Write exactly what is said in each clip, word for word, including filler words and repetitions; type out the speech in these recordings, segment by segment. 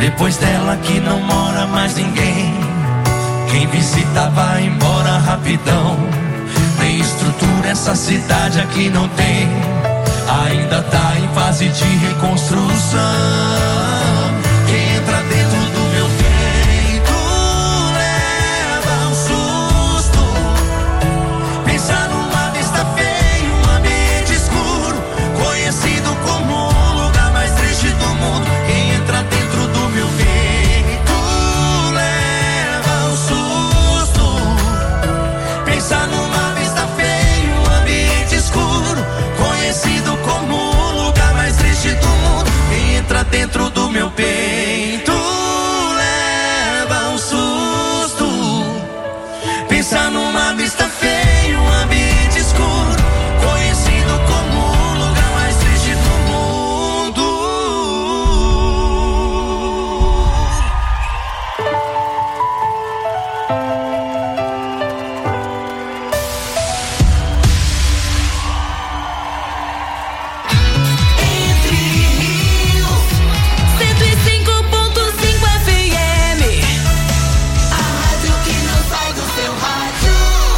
Depois dela que não mora mais ninguém. Quem visita vai embora rapidão. Tem estrutura, essa cidade aqui não tem. Ainda tá em fase de reconstrução. Quem entra dentro do meu peito leva um susto. Pensa numa vista feia, um ambiente escuro, conhecido como o lugar mais triste do mundo. Quem entra dentro do meu peito leva um susto. Pensa numa vista feia, um ambiente escuro, conhecido como o lugar mais triste do mundo. Quem entra dentro do meu peito leva um susto. Pensa numa vista feia, um ambiente escuro, conhecido como o lugar mais triste do mundo. cento e cinco ponto cinco F M. A rádio que não sai do seu rádio.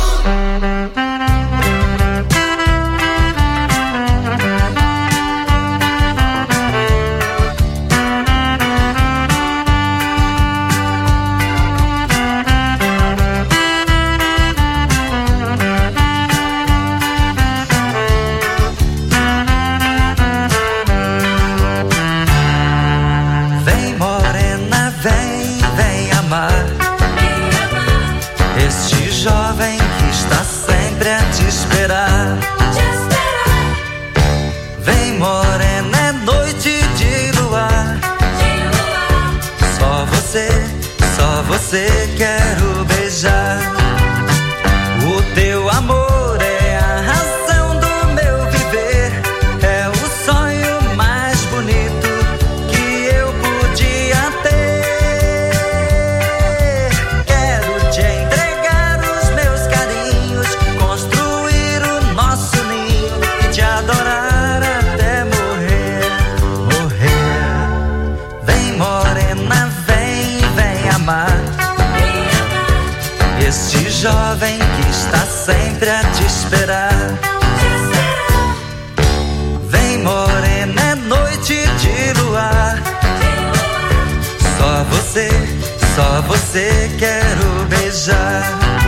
Vem morena, vem, vem amar este jovem que está sempre a te esperar. Vem morena, é noite de luar. Só você, só você quero beijar. O teu amor é a razão do meu viver. É o sonho mais bonito que eu podia ter. Quero te entregar os meus carinhos, construir o nosso ninho e te adorar até morrer, morrer. Vem morena, vem, vem amar este jovem que está sempre a te esperar. Vem morena, é noite de luar. Só você, só você quero beijar.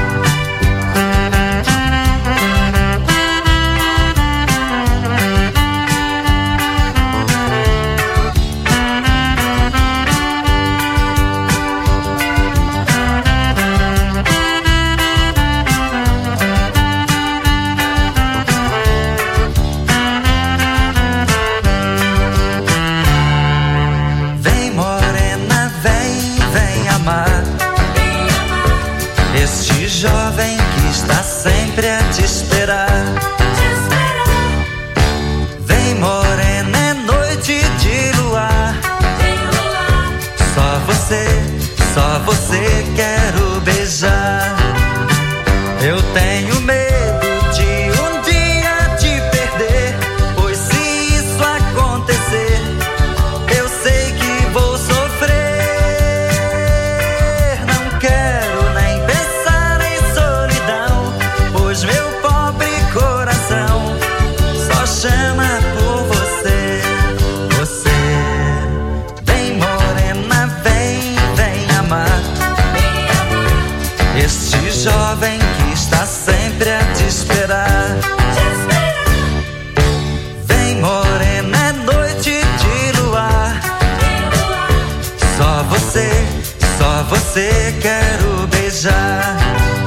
Vem morena, vem, vem amar este jovem que está sempre a te esperar. Vem morena, é noite de luar. Só você, só você quero beijar. Eu tenho medo de um dia te perder, pois se isso acontecer, eu sei que vou sofrer. Não quero nem pensar em solidão, pois meu pobre coração só chama por você, você. Vem morena, vem, vem amar este jovem que está sempre a te esperar. Vem morena, é noite de luar. Só você, só você quero beijar.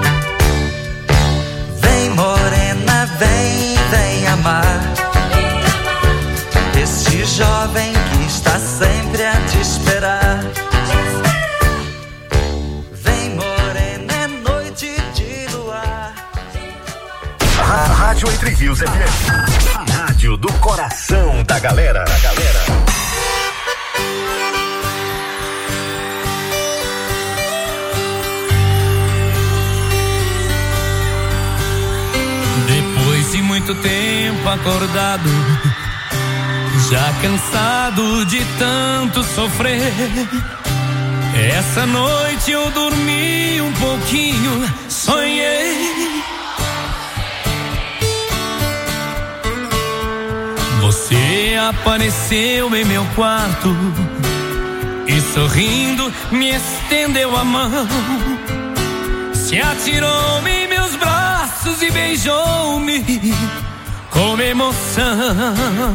Vem morena, vem, vem amar este jovem que está sempre a te esperar. Vem morena, é noite de luar. A Rádio Entre Rios F M. A rádio do coração da galera. Da galera. Depois de muito tempo acordado, Já cansado de tanto sofrer, essa noite eu dormi um pouquinho, sonhei. Você apareceu em meu quarto e sorrindo me estendeu a mão. Se atirou-me em meus braços e beijou-me com emoção.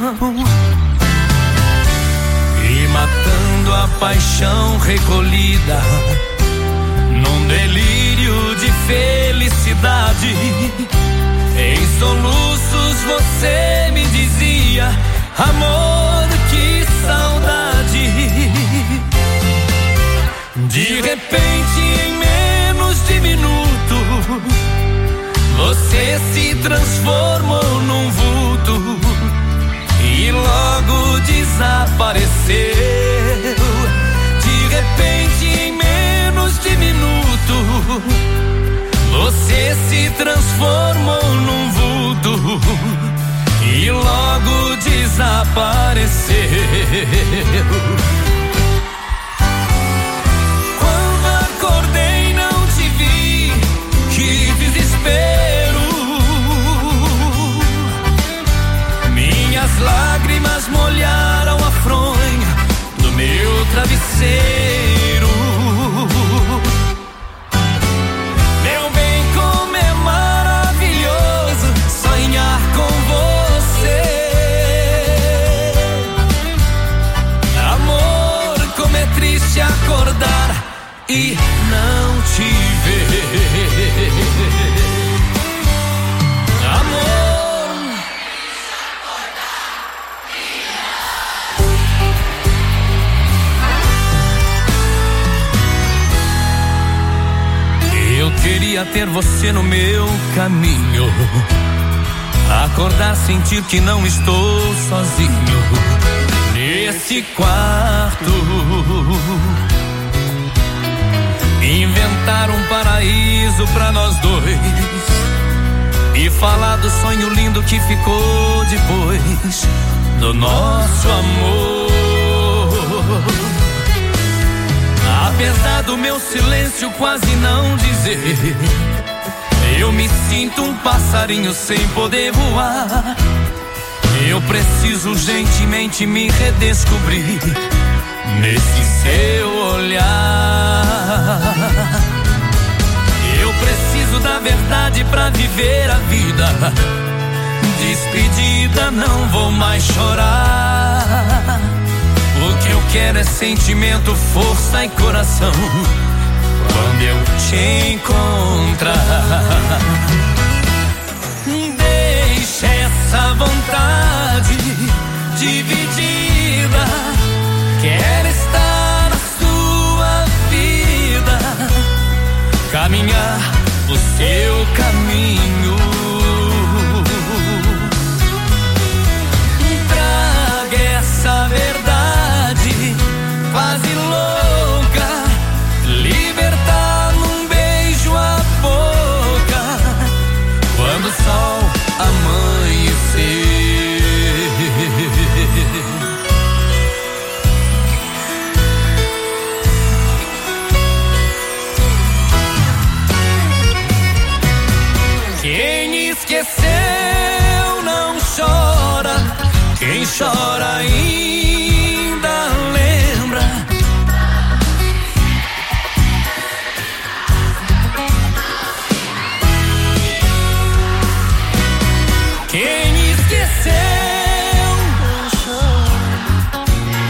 E matando a paixão recolhida num delírio de felicidade, em soluços você me dizia: amor, que saudade. De repente, em menos de minuto, você se transformou num vulto e logo desapareceu. De repente, em menos de minuto, você se transformou num vulto e logo desapareceu. Quando acordei não te vi, que desespero. Minhas lágrimas molharam a fronha do meu travesseiro. Meu bem, como é maravilhoso sonhar com você. Amor, como é triste acordar e não te ver. Amor, eu queria ter você no meu caminho, acordar, sentir que não estou sozinho nesse quarto, inventar um paraíso pra nós dois e falar do sonho lindo que ficou depois do nosso amor. Apesar do meu silêncio quase não dizer, eu me sinto um passarinho sem poder voar. Eu preciso urgentemente me redescobrir nesse seu olhar. Eu preciso da verdade pra viver a vida. Despedida, não vou mais chorar. O que eu quero é sentimento, força e coração quando eu te encontrar. Deixa essa vontade dividida, quero estar na sua vida, caminhar o seu caminho. Traga essa verdade quase louca, libertar num beijo a boca quando o sol amanhecer. Quem esqueceu não chora, quem chora ainda lembra. Quem esqueceu não chora,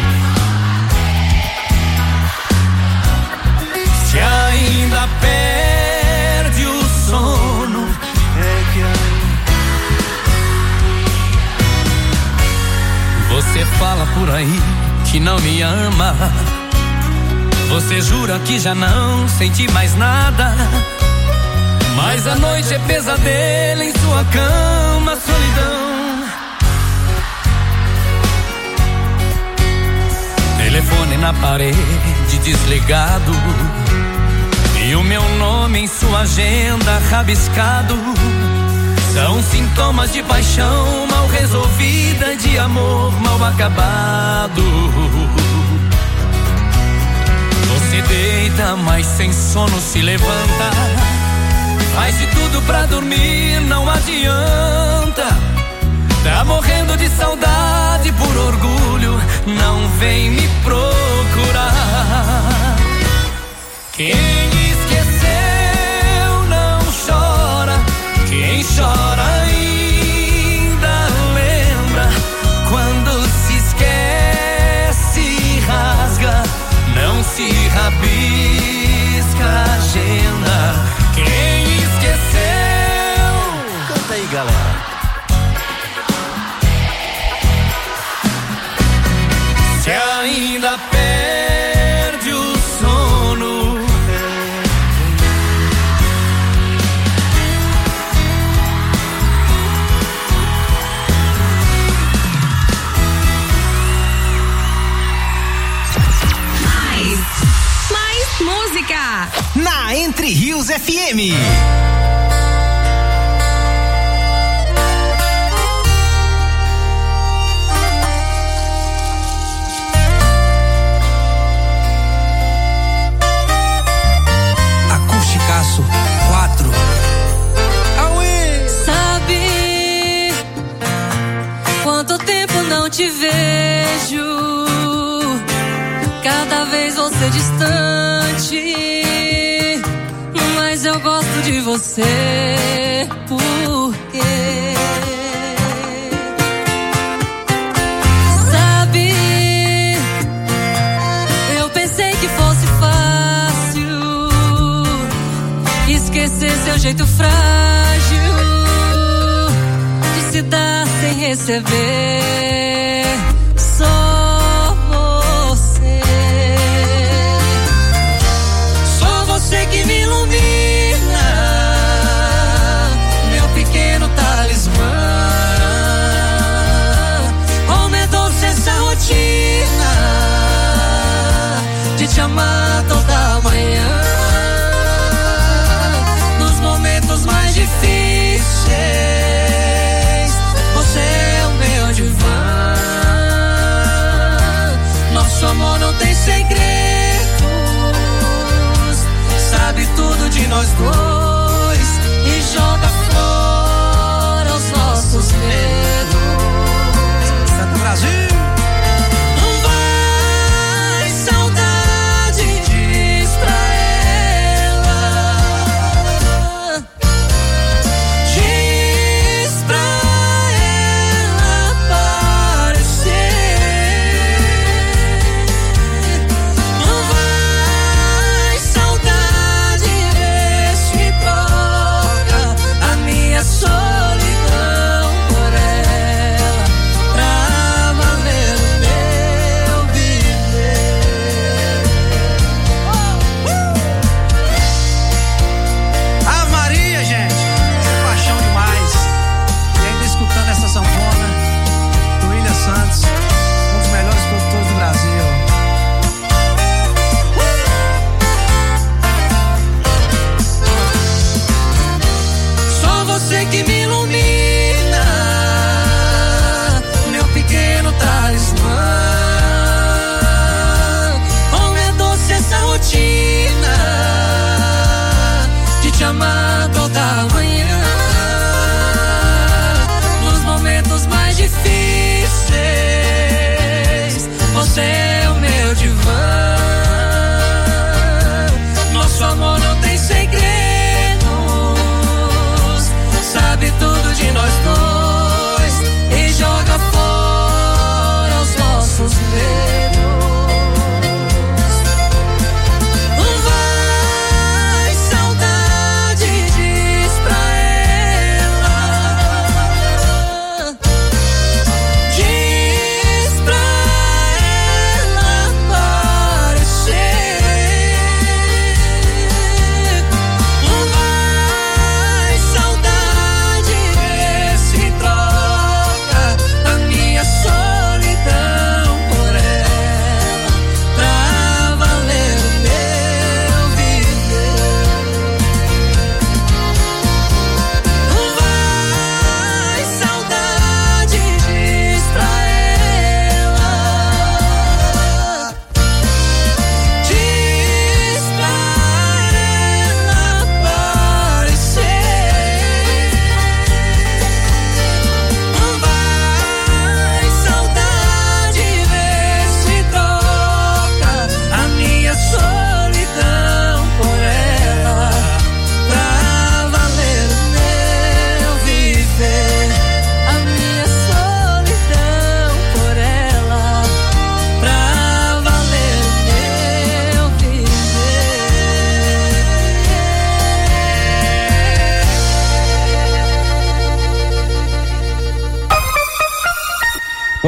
se ainda perde o sono, é que você fala por aí que não me ama. Você jura que já não sente mais nada, mas a noite é pesadelo em sua cama, solidão. Telefone na parede desligado e o meu nome em sua agenda rabiscado. são sintomas de paixão mal resolvida, de amor mal acabado. Você deita, mas sem sono se levanta, faz de tudo pra dormir, não adianta. Tá morrendo de saudade, por orgulho não vem me procurar. Quem esqueceu não chora, quem chora ainda lembra. Quando se esquece e rasga, não se rabisca a agenda. Quem esqueceu, canta aí, galera. Se ainda perde o sono, mais, mais música na Entre Rios F M. Quatro. Sabe quanto tempo não te vejo? Cada vez você distante, mas eu gosto de você. Por quê? Sabe, eu pensei que fosse fácil esquecer seu jeito frágil de se dar sem receber. Só você, só você que me ilumina, meu pequeno talismã. Aumentou-se essa rotina de te amar toda manhã. Momentos mais difíceis, você é o meu divã. Nosso amor não tem segredos, sabe tudo de nós dois e joga fora os nossos medos. Santo Brasil. Vai, saudade de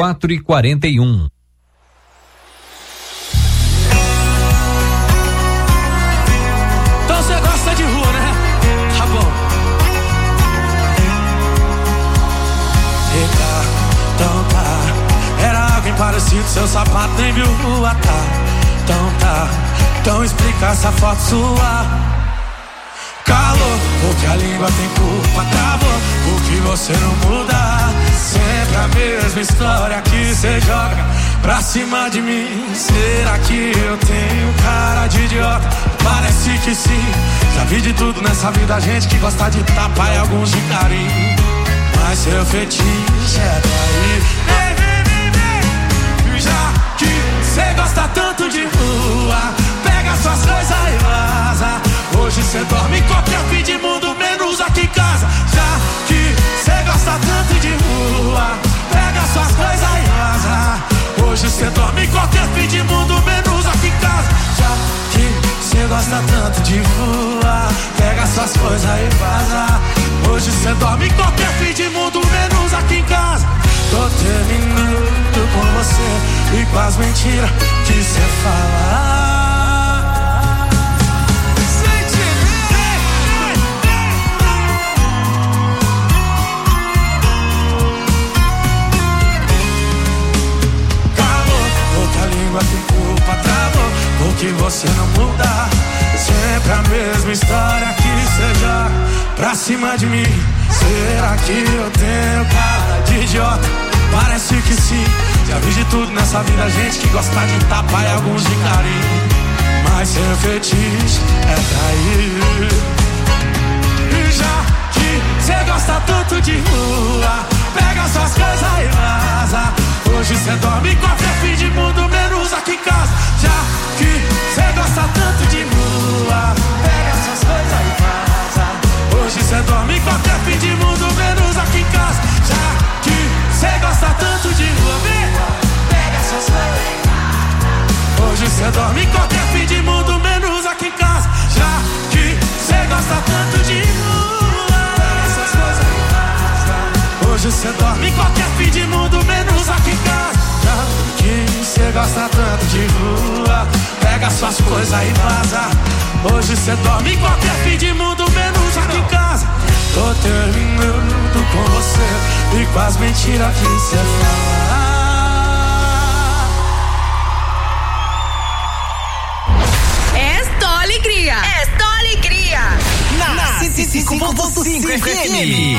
quatro e quarenta e um. Então você gosta de rua, né? Tá bom. Eita, então tá. Era alguém parecido, seu sapato nem viu rua, tá? Então tá. Então explica essa foto sua. Calor, porque a língua tem culpa, travou, porque você não muda. Sempre a mesma história que cê joga pra cima de mim. Será que eu tenho cara de idiota? Parece que sim. Já vi de tudo nessa vida, gente que gosta de tapa e alguns de carinho. Mas seu fetiche é trair. Vem, vem, vem, vem. Já que cê gosta tanto de rua, pega suas coisas e vaza. Hoje cê dorme em qualquer fim de mundo, menos aqui em casa. Já que cê gosta tanto de rua, pega suas coisas e vaza. Hoje cê dorme em qualquer fim de mundo, menos aqui em casa. Já que cê gosta tanto de rua, pega suas coisas e vaza. Hoje cê dorme em qualquer fim de mundo, menos aqui em casa. Tô terminando com você e com as mentiras que cê fala. Tem culpa, travou, porque você não muda. Sempre a mesma história que cê joga pra cima de mim. Será que eu tenho cara de idiota? Parece que sim. Já vi de tudo nessa vida, gente que gosta de tapa e alguns de carinho. Mas seu fetiche é trair. E já que cê gosta tanto de rua, pega suas coisas e vaza. Hoje cê dorme em qualquer fim de mundo, menos aqui em casa. Já que cê gosta tanto de rua, pega suas coisas e vaza. Hoje cê dorme em qualquer fim de mundo, menos aqui em casa. Já que cê gosta tanto de rua, pega suas coisas e vaza. Hoje cê dorme em qualquer fim de mundo, menos aqui em casa. Já que cê gosta tanto de rua, pega suas coisas e vaza. Hoje cê dorme em qualquer fim de mundo, menos aqui em casa. Já que cê gosta tanto de rua, pega suas coisas e vaza. Hoje cê dorme em qualquer fim de mundo, menos aqui em casa. Tô terminando com você e com as mentiras que cê fala. Esta alegria, esta alegria. Na cento e cinco ponto cinco F M.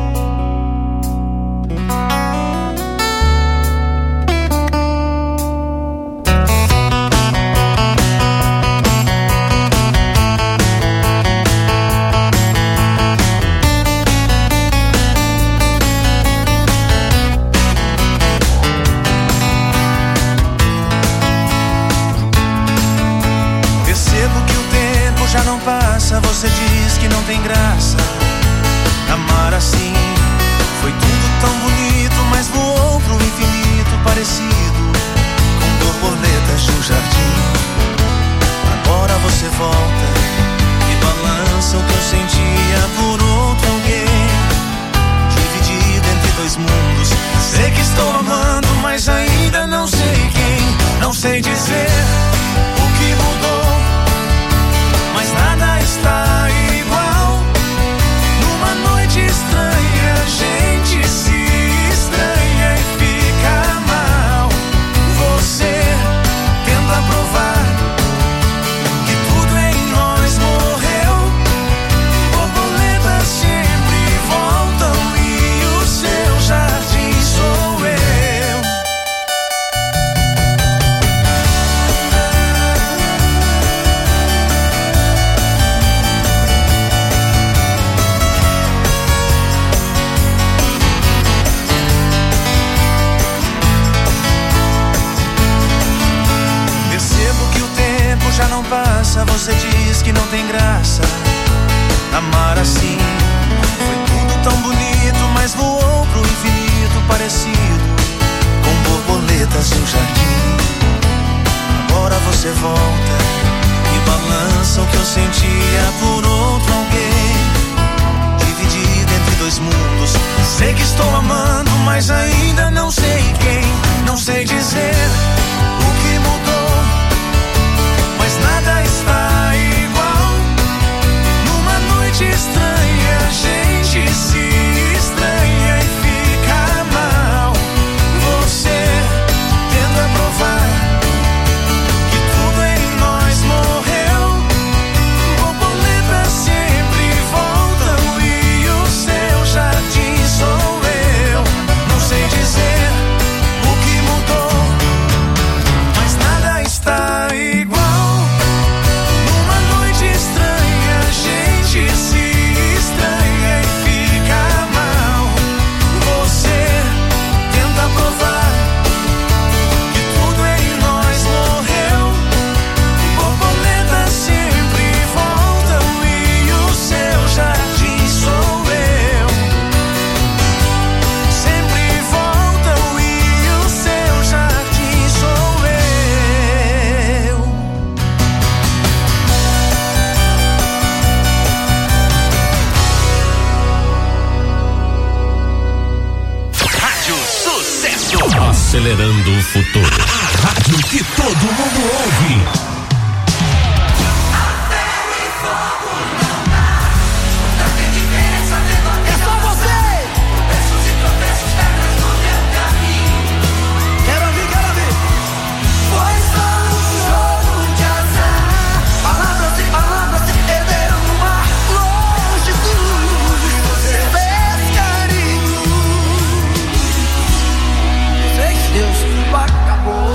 Você diz que não tem graça amar assim. Foi tudo tão bonito, mas voou pro infinito, parecido com borboletas de um jardim. Agora você volta e balança o que eu sentia por outro alguém, dividido entre dois mundos. Sei que estou amando, mas ainda não sei quem. Não sei dizer o que mudou, mas nada está igual. Numa noite estranha, a gente se estranha e fica mal. Você tenta provar que tudo em nós morreu. Borboletas sempre voltam e o seu jardim sou eu. Já não passa, você diz que não tem graça amar assim. Foi tudo tão bonito, mas voou pro infinito, parecido com borboletas de um jardim. Agora você volta e balança o que eu sentia por outro alguém, dividido entre dois mundos. Sei que estou amando, mas ainda não sei quem. Não sei dizer o que mudou, mas nada está igual. Numa noite estranha, a gente se estranha e fica mal. Você tenta provar que tudo em nós morreu. Borboletas sempre voltam e o seu jardim sou eu. Não sei dizer o que mudou, mas nada está igual. Numa noite estranha, a gente se estranha e fica mal. Você tenta provar que tudo em nós morreu. Borboletas sempre voltam e o seu jardim sou eu. Sempre voltam e o seu jardim sou eu. Rádio Sucesso. Acelerando o futuro. A rádio que todo mundo ouve. É só você! Quero ouvir, quero ouvir! Foi só um jogo de azar. Palavras e palavras se perderam no ar. Longe tudo, você fez carinho. Sei que Deus tudo acabou.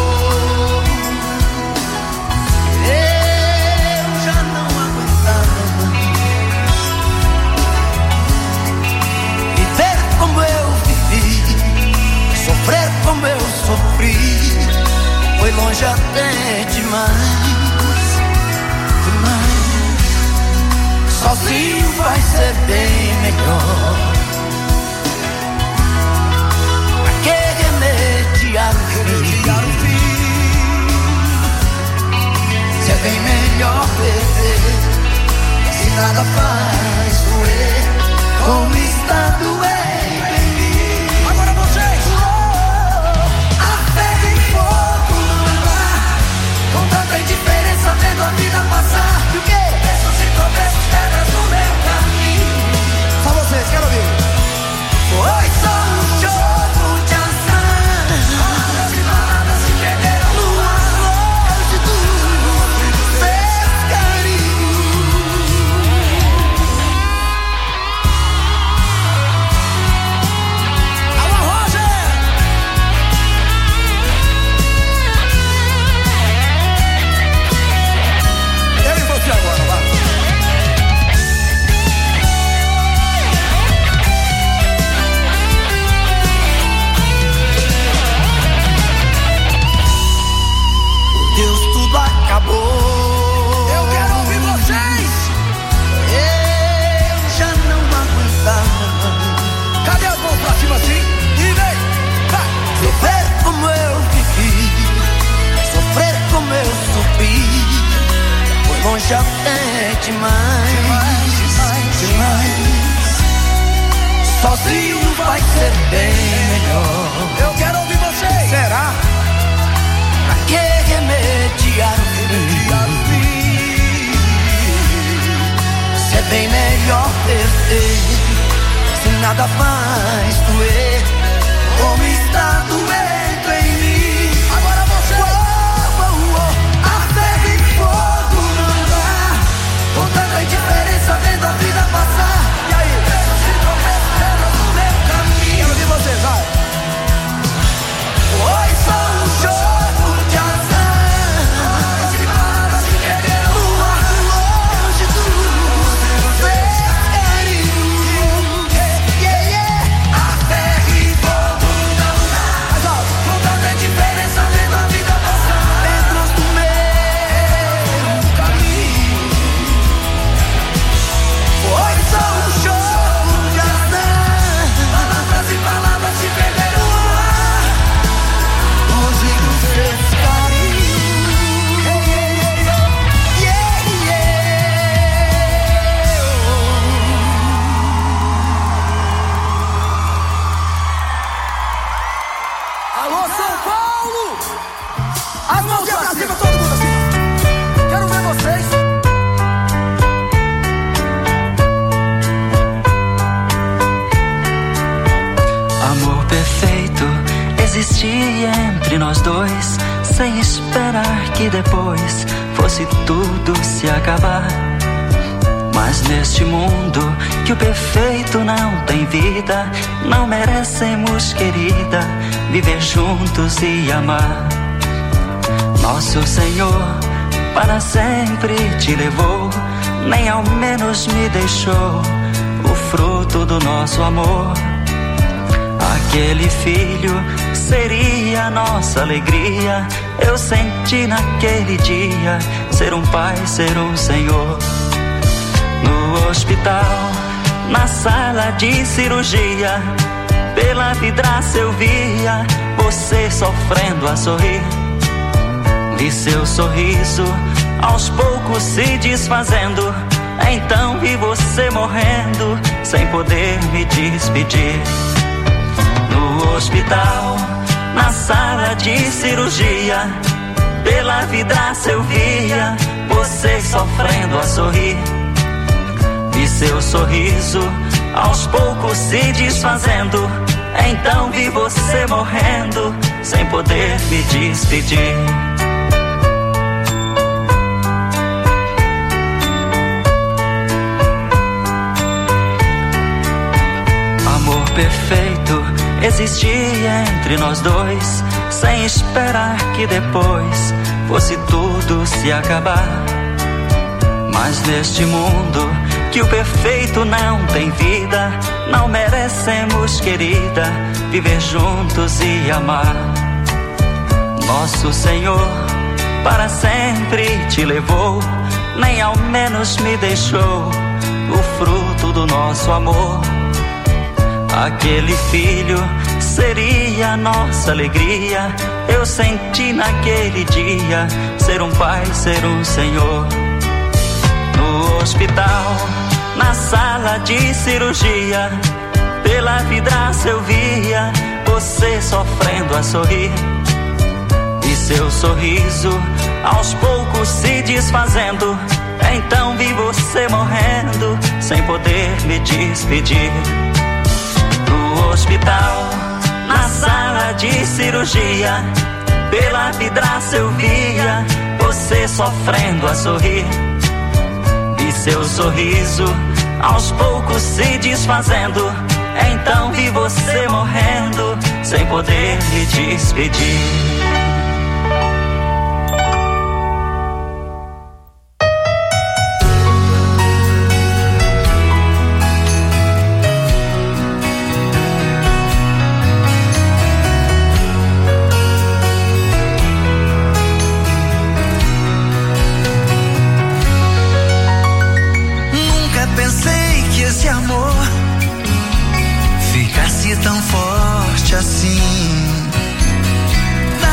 Eu já não aguentava viver como eu vivi, sofrer como eu sofri. Foi longe até demais, demais. Sozinho vai ser bem melhor. Pra que remediar o fim? Se é bem melhor perder, se nada faz doer como está doendo em mim. Agora vocês! Oh, a fé tem fogo no ar, com tanta indiferença vendo a vida passar. E o quê? Peços e tropeços, pedras no meu caminho. Só vocês, quero ouvir. Foi só um jogo de azar. Palavras e palavras se perderam no ar. Longe tudo, fez carinho. Alô, Roger! Eu e você agora, vai. Deus, tudo acabou. Eu quero ouvir vocês. Eu já não aguentava. Cadê as mãos pra cima assim? E vem, vai. Sofrer como eu vivi, sofrer como eu sofri. Foi longe até demais, demais, demais. Sozinho vai ser bem melhor. Eu quero ouvir vocês. Será? Pra que remediar o fim? Se é bem melhor perder, se nada faz doer como está doendo em mim. Agora você! Oh, oh, oh. A fé vem fogo no ar, com tanta indiferença vendo a vida passar. E aí? Peços e tropeços, pedras no meu caminho. Quero ouvir vocês, vai! Foi só um jogo de azar. Se palavras se perderam no ar. Longe tudo, fez carinho. Yeah, yeah. A fé existia entre nós dois, sem esperar que depois fosse tudo se acabar. Mas neste mundo que o perfeito não tem vida, não merecemos, querida, viver juntos e amar. Nosso Senhor para sempre te levou, nem ao menos me deixou o fruto do nosso amor. Aquele filho seria a nossa alegria. Eu senti naquele dia ser um pai, ser um Senhor. No hospital, na sala de cirurgia, pela vidraça eu via você sofrendo a sorrir. Vi seu sorriso aos poucos se desfazendo, então vi você morrendo sem poder me despedir. No hospital, na sala de cirurgia, pela vidraça eu via você sofrendo a sorrir. Vi seu sorriso aos poucos se desfazendo, então vi você morrendo sem poder me despedir. Amor perfeito existia entre nós dois, sem esperar que depois fosse tudo se acabar. Mas neste mundo que o perfeito não tem vida, não merecemos, querida, viver juntos e amar. Nosso Senhor para sempre te levou, nem ao menos me deixou o fruto do nosso amor. Aquele filho seria a nossa alegria. Eu senti naquele dia ser um pai, ser um Senhor. No hospital, na sala de cirurgia, pela vidraça eu via você sofrendo a sorrir. E seu sorriso aos poucos se desfazendo, então vi você morrendo sem poder me despedir. No hospital, na sala de cirurgia, pela vidraça eu via você sofrendo a sorrir. E seu sorriso aos poucos se desfazendo, então vi você morrendo sem poder me despedir. Tão forte assim,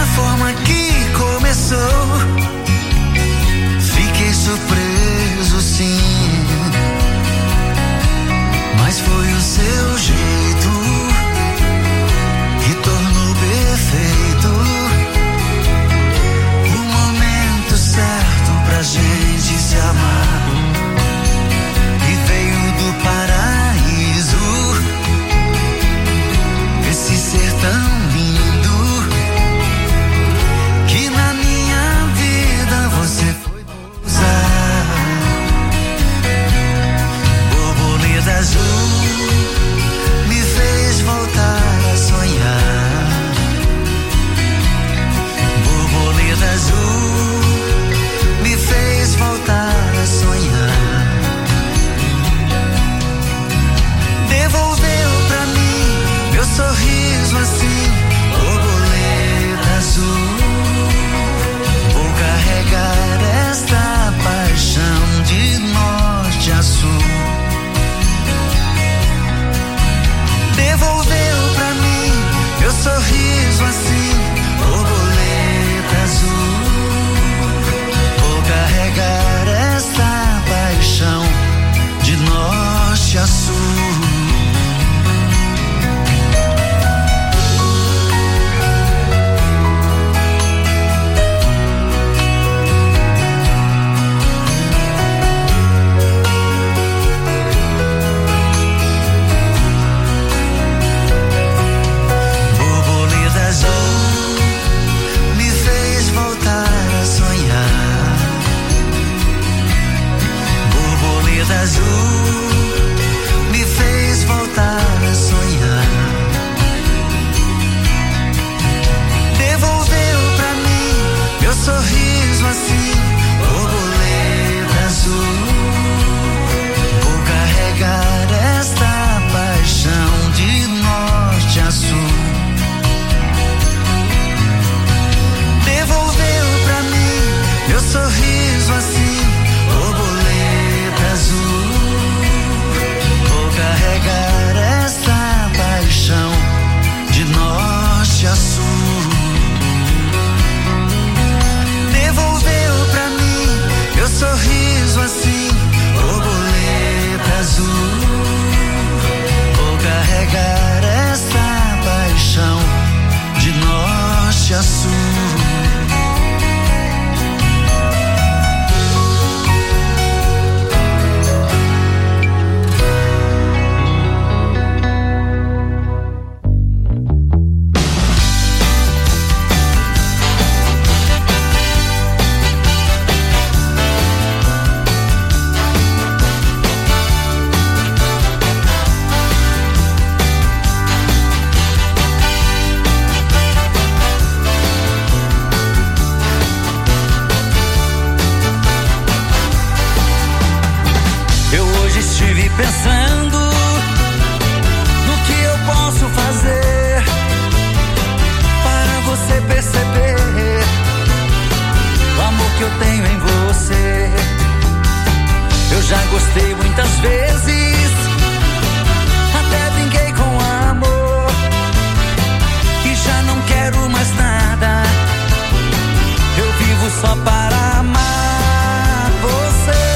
que eu tenho em você. Eu já gostei muitas vezes, até brinquei com amor, e já não quero mais nada. Eu vivo só para amar você.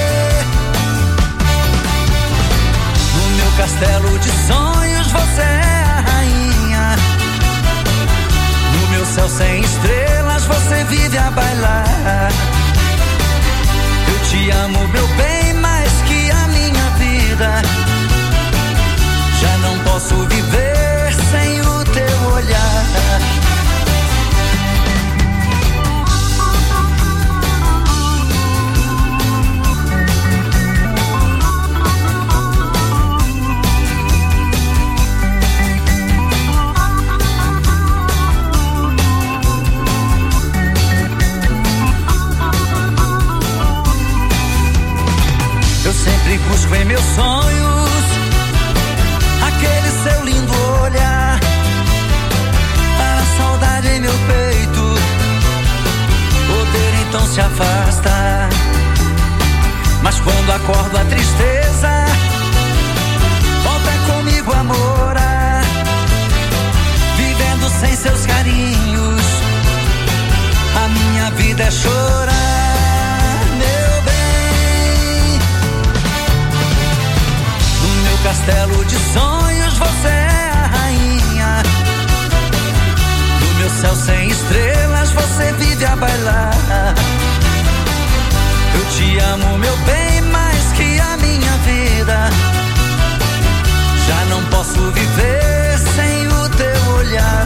No meu castelo de sonhos você é a rainha. No meu céu sem estrelas você vive a bailar. Eu te amo, meu bem, mais que a minha vida. Já não posso viver sem o teu olhar. Eu sempre busco em meus sonhos aquele seu lindo olhar, para a saudade em meu peito poder então se afastar. Mas quando acordo a tristeza volta comigo a morar, vivendo sem seus carinhos a minha vida é chorar, meu bem. No meu castelo de sonhos você é a rainha. No meu céu sem estrelas você vive a bailar. Eu te amo, meu bem, mais que a minha vida. Já não posso viver sem o teu olhar.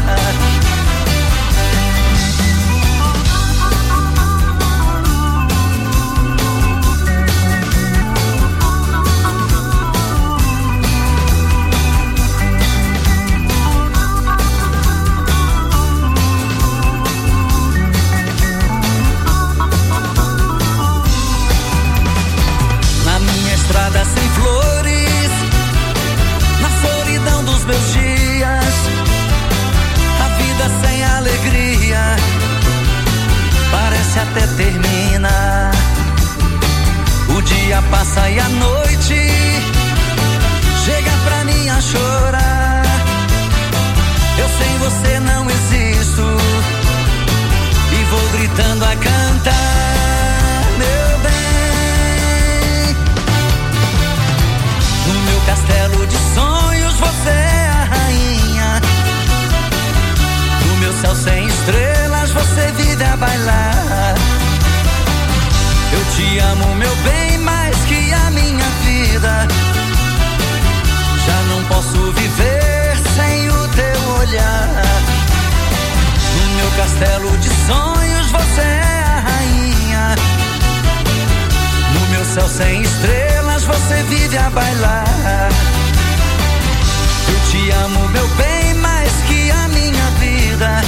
Estrada sem flores, na solidão dos meus dias, a vida sem alegria parece até terminar. O dia passa e a noite chega pra mim a chorar. Eu sem você não existo e vou gritando a cantar, meu bem. No meu castelo de sonhos você é a rainha. No meu céu sem estrelas você vive a bailar. Eu te amo, meu bem, mais que a minha vida. Já não posso viver sem o teu olhar. No meu castelo de sonhos você é a rainha. No meu céu sem estrelas você vive a bailar. Eu te amo, meu bem, mais que a minha vida.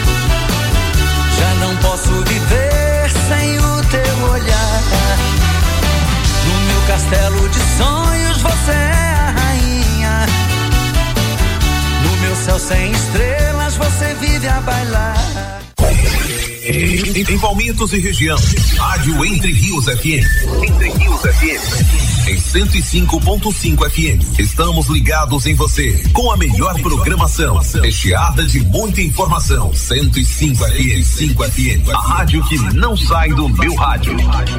Já não posso viver sem o teu olhar. No meu castelo de sonhos você é a rainha. No meu céu sem estrelas você vive a bailar. Em, em Palmitos e região, Rádio Entre Rios F M. Entre Rios F M. Em cento e cinco ponto cinco F M. Estamos ligados em você, com a melhor programação, recheada de muita informação. cento e cinco F M. cinco F M. A rádio que não sai do meu rádio.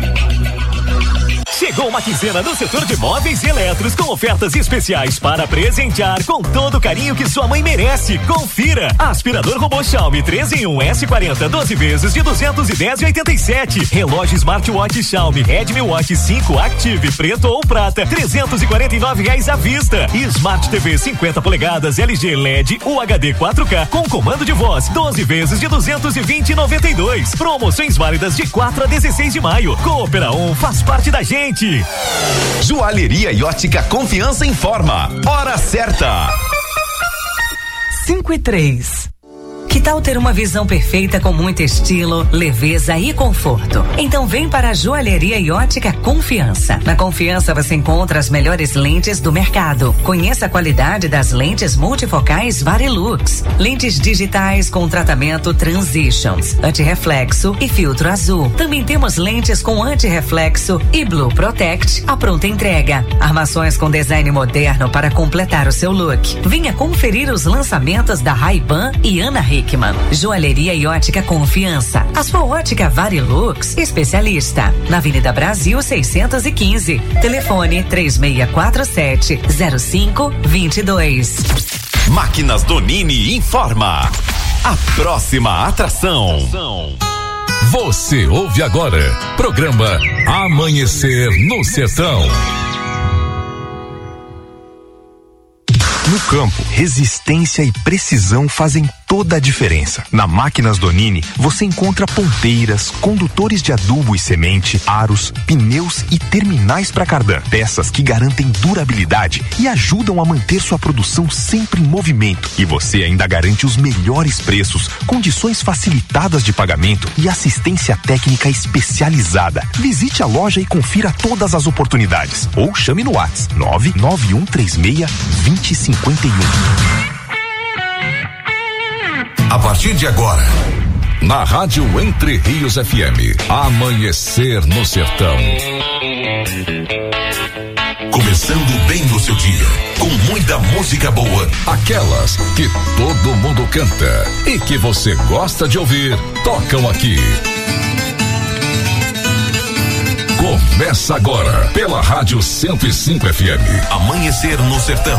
Chegou uma quinzena no setor de móveis e eletros com ofertas especiais para presentear com todo o carinho que sua mãe merece. Confira! Aspirador robô Xiaomi três em um S quarenta, doze vezes de duzentos e dez e oitenta e sete. Relógio Smartwatch Xiaomi Redmi Watch cinco Active preto ou prata, trezentos e quarenta e nove reais à vista. E Smart T V cinquenta polegadas L G L E D U H D quatro K com comando de voz, doze vezes de duzentos e vinte e noventa e dois. Promoções válidas de quatro a dezesseis de maio. Coopera um faz parte da gente. Joalheria e ótica Confiança informa. Hora certa. cinco e três. Que tal ter uma visão perfeita com muito estilo, leveza e conforto? Então vem para a Joalheria e Ótica Confiança. Na Confiança você encontra as melhores lentes do mercado. Conheça a qualidade das lentes multifocais Varilux. Lentes digitais com tratamento Transitions, antirreflexo e filtro azul. Também temos lentes com antirreflexo e Blue Protect, a pronta entrega. Armações com design moderno para completar o seu look. Venha conferir os lançamentos da Ray-Ban e Ana Hickman. Joalheria e Ótica Confiança. A sua ótica Varilux especialista. Na Avenida Brasil seiscentos e quinze. Telefone três seis quatro sete zero cinco dois dois. Máquinas Donini informa. A próxima atração. Você ouve agora. Programa Amanhecer no Sertão. No campo, resistência e precisão fazem toda a diferença. Na Máquinas Donini, você encontra ponteiras, condutores de adubo e semente, aros, pneus e terminais para cardan. Peças que garantem durabilidade e ajudam a manter sua produção sempre em movimento. E você ainda garante os melhores preços, condições facilitadas de pagamento e assistência técnica especializada. Visite a loja e confira todas as oportunidades. Ou chame no WhatsApp nove nove um três seis dois zero cinco um. A partir de agora, na Rádio Entre Rios F M, Amanhecer no Sertão. Começando bem o seu dia, com muita música boa. Aquelas que todo mundo canta e que você gosta de ouvir, tocam aqui. Começa agora, pela Rádio cento e cinco F M. Amanhecer no Sertão.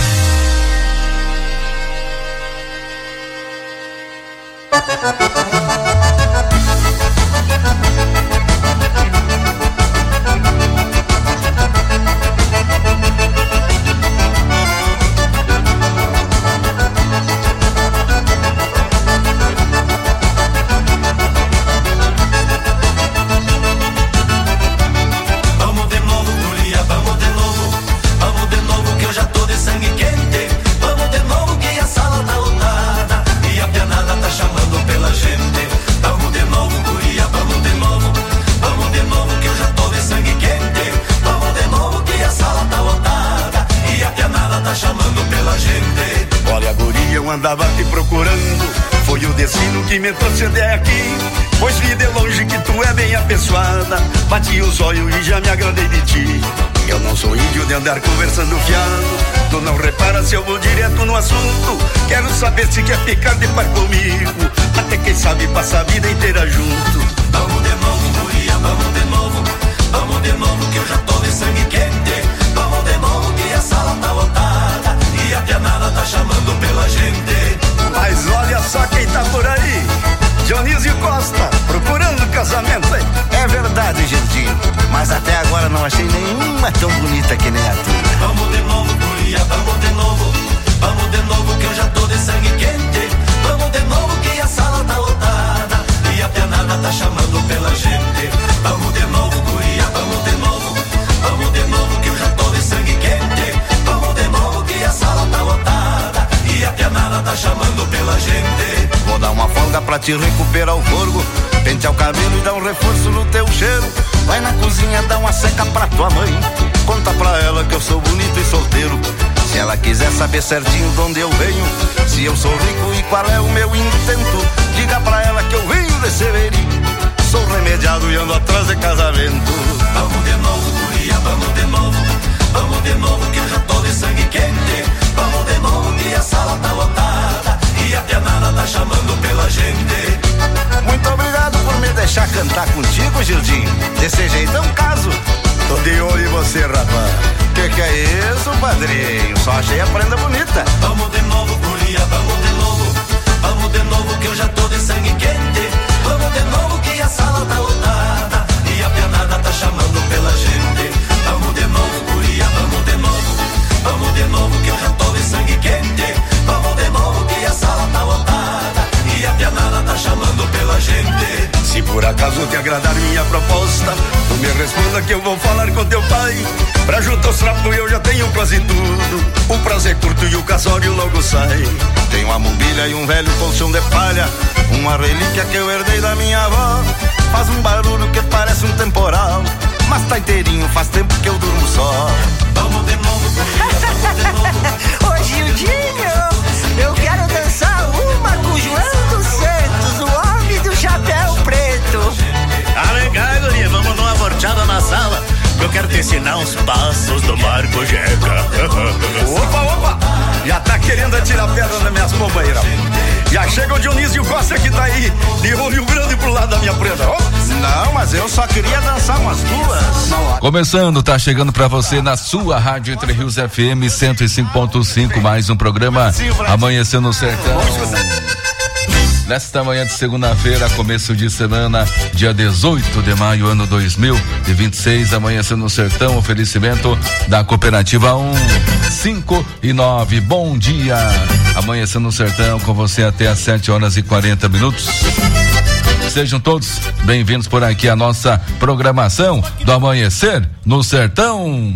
Andava te procurando, foi o destino que me trouxe até aqui. Pois vi de longe que tu é bem apessoada, bati os olhos e já me agradei de ti. Eu não sou índio de andar conversando fiado, tu não repara se eu vou direto no assunto. Quero saber se quer ficar de par comigo, até quem sabe passar a vida inteira junto. Vamos de novo, guria, vamos de novo, vamos de novo que eu já tô de sangue quente. Vamos de novo que a sala tá lotada e a pianada tá chamando pela gente. Mas olha só quem tá por aí, Dionísio Costa, procurando casamento. É verdade, Gildinho, mas até agora não achei nenhuma tão bonita que nem a tua. Vamos de novo, guria, vamos de novo, vamos de novo que eu já tô de sangue quente. Vamos de novo que a sala tá lotada e a pianada tá chamando pela gente. Vamos de novo, guria, vamos de novo, vamos de novo que eu já tô de sangue quente. Vamos de novo que a sala tá lotada e a pianada tá chamando pela gente. Vou dar uma folga pra te recuperar o forgo, pentear o cabelo e dar um reforço no teu cheiro. Vai na cozinha dar uma seca pra tua mãe, conta pra ela que eu sou bonito e solteiro. Se ela quiser saber certinho de onde eu venho, se eu sou rico e qual é o meu intento, diga pra ela que eu venho de Severi, sou remediado e ando atrás de casamento. Vamos de novo, guria, vamos de novo, vamos de novo que eu já tô de sangue quente. Vamos de novo que a sala tá lotada e a pianada tá chamando pela gente. Muito obrigado por me deixar cantar contigo, Gildinho. Desse jeito é um caso. Tô de olho em você, rapaz. Que que é isso, padrinho? Só achei a prenda bonita. Vamos de novo, guria, vamos de novo, vamos de novo que eu já tô de sangue quente. Vamos de novo que a sala tá lotada e a pianada tá chamando pela gente. Vamos de novo, guria, vamos de novo, vamos de novo que eu já tô de sangue quente. Vamos de novo que a sala tá lotada e a pianada tá chamando pela gente. Se por acaso te agradar minha proposta, tu me responda que eu vou falar com teu pai. Pra juntar os trapos eu já tenho quase tudo. O prazer mas é curto e o casório logo sai. Tenho uma mobília e um velho colchão de palha, uma relíquia que eu herdei da minha avó. Faz um barulho que parece um temporal, mas tá inteirinho, faz tempo que eu durmo só. Vamos de novo, vamos de novo. Ô Gildinho, eu quero dançar uma com o João dos Santos, o homem do chapéu preto. Ah, legal, guria, vamos numa borteada na sala, que eu quero te ensinar uns passos do Marco Jeca. Opa, opa, já tá querendo atirar pedra nas minhas companheiras. Já chega o Dionísio Costa que tá aí, de olho grande pro lado da minha prenda. Oh. Não, mas eu só queria dançar umas duas. Começando, tá chegando pra você na sua Rádio Entre Rios F M cento e cinco ponto cinco, mais um programa Amanhecer no Sertão. Nesta manhã de segunda-feira, começo de semana, dia dezoito de maio, ano dois mil e vinte e seis, Amanhecer no Sertão, oferecimento da Cooperativa um, cinco e nove. Bom dia, Amanhecer no Sertão, com você até às sete horas e quarenta minutos. Sejam todos bem-vindos por aqui à nossa programação do Amanhecer no Sertão.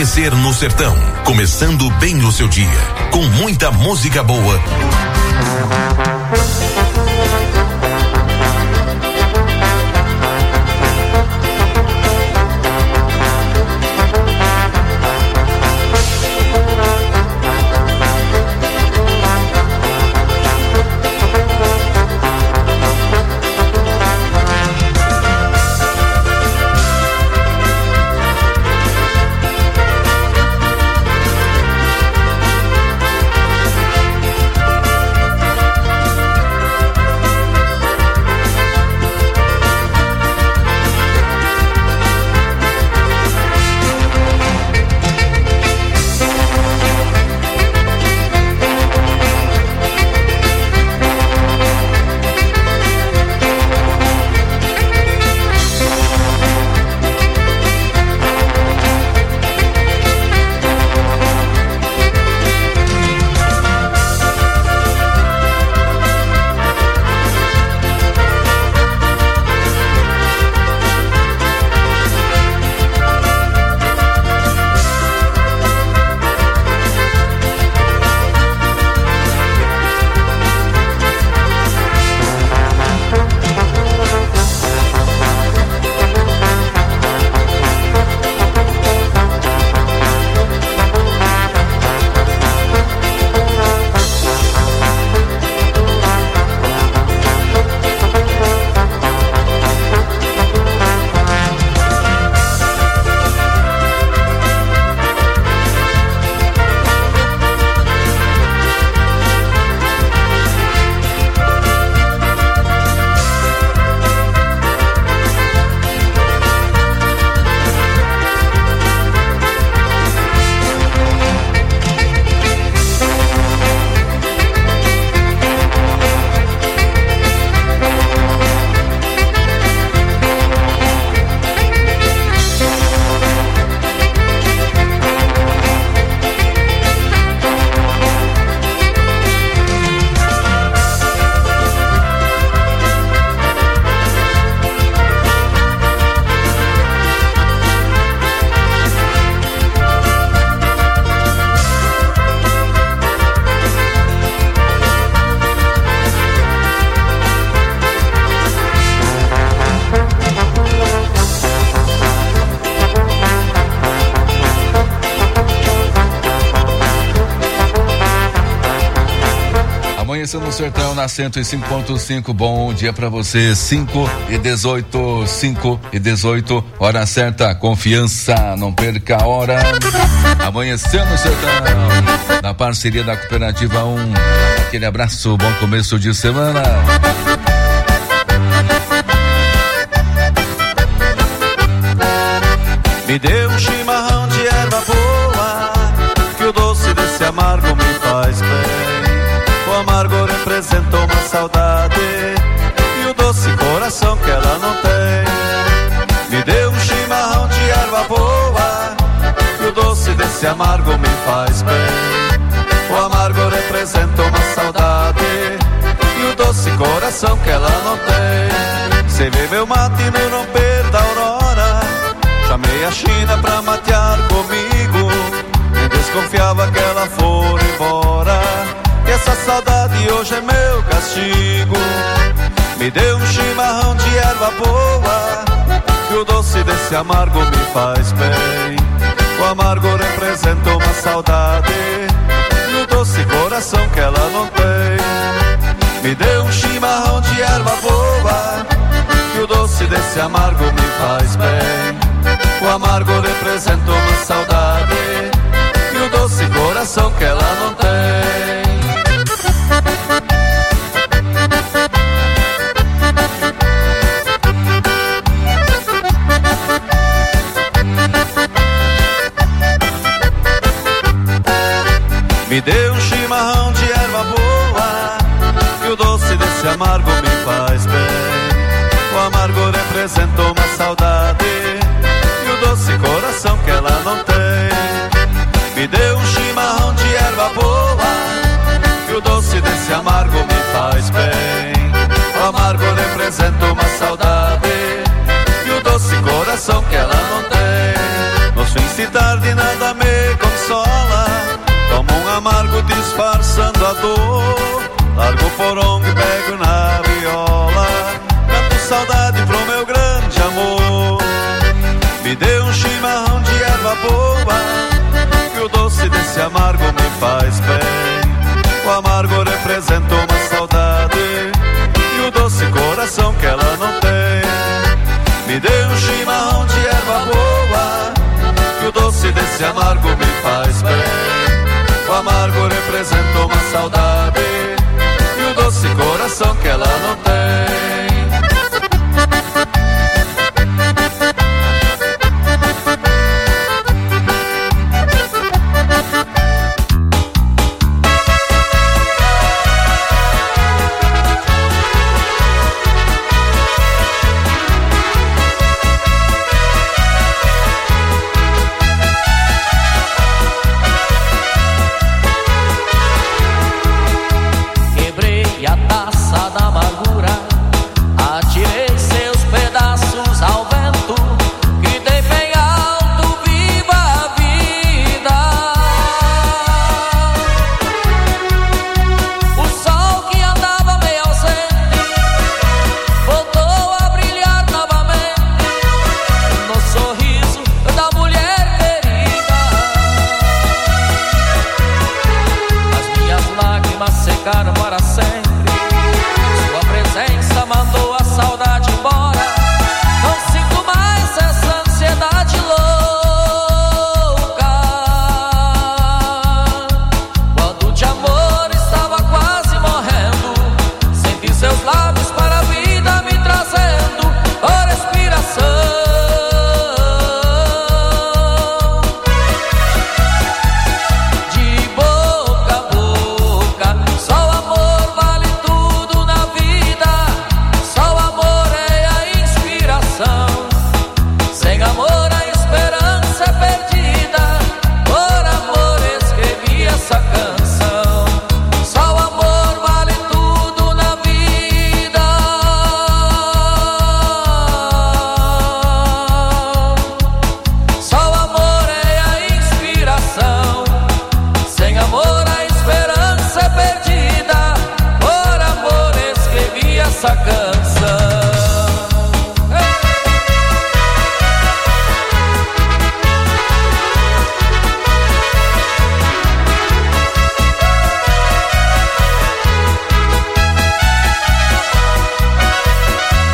Amanhecer no Sertão, começando bem o seu dia, com muita música boa. No Sertão na cento e cinco ponto cinco. Bom dia pra você. cinco e dezoito, cinco e dezoito, hora certa, confiança, não perca a hora. Amanhecer no Sertão, na parceria da Cooperativa um. Aquele abraço, bom começo de semana. Me dê um chimarrão de erva boa, que o doce desse amargo me faz bem. O amargo representou uma saudade e o doce coração que ela não tem. Me dê um chimarrão de erva boa, que o doce desse amargo me faz bem. O amargo representou uma saudade e o doce coração que ela não tem. Cê vê meu mate no romper da aurora, chamei a China pra matear comigo, nem desconfiava que ela for embora. E essa saudade hoje é meu castigo. Me dê um chimarrão de erva boa, que o doce desse amargo me faz bem. O amargo representa uma saudade e o doce coração que ela não tem. Me dê um chimarrão de erva boa, que o doce desse amargo me faz bem. O amargo representa uma saudade e o doce coração que ela não tem. Me dê um chimarrão de erva boa, que o doce desse amargo me faz bem. O amargo representou uma saudade e o doce coração que ela não tem. Me dê um chimarrão de erva boa, que o doce desse amargo me faz bem. O amargo representa uma saudade e o doce coração que ela não tem. Nos fins de tarde nada me amargo disfarçando a dor. Largo o porongo e pego na viola, canto saudade pro meu grande amor. Me dê um chimarrão de erva boa, que o doce desse amargo me faz bem. O amargo representa uma saudade e o doce coração que ela não tem. Me dê um chimarrão de erva boa, que o doce desse amargo me faz bem. O amargo representa uma saudade e o doce coração que ela não tem.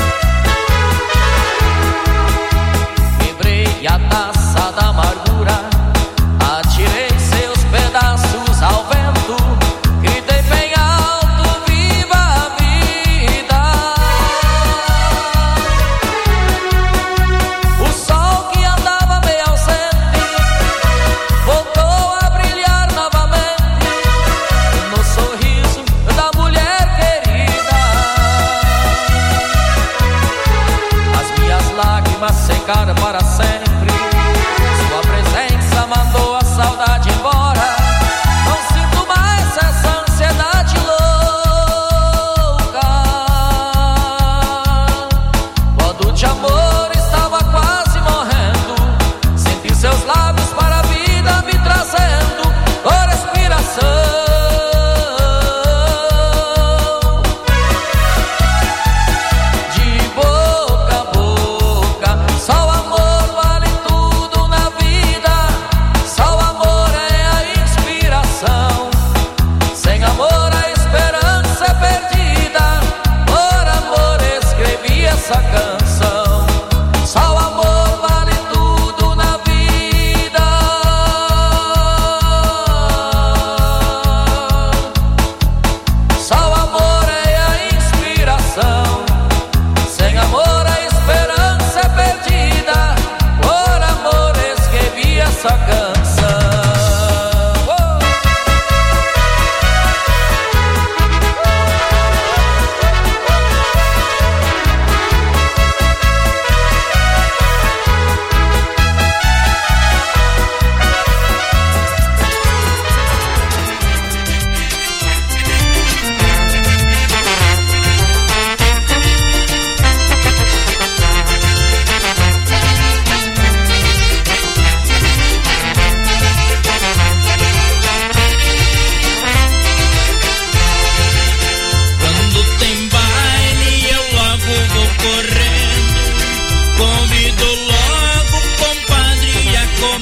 Quebrei a taça da amargura,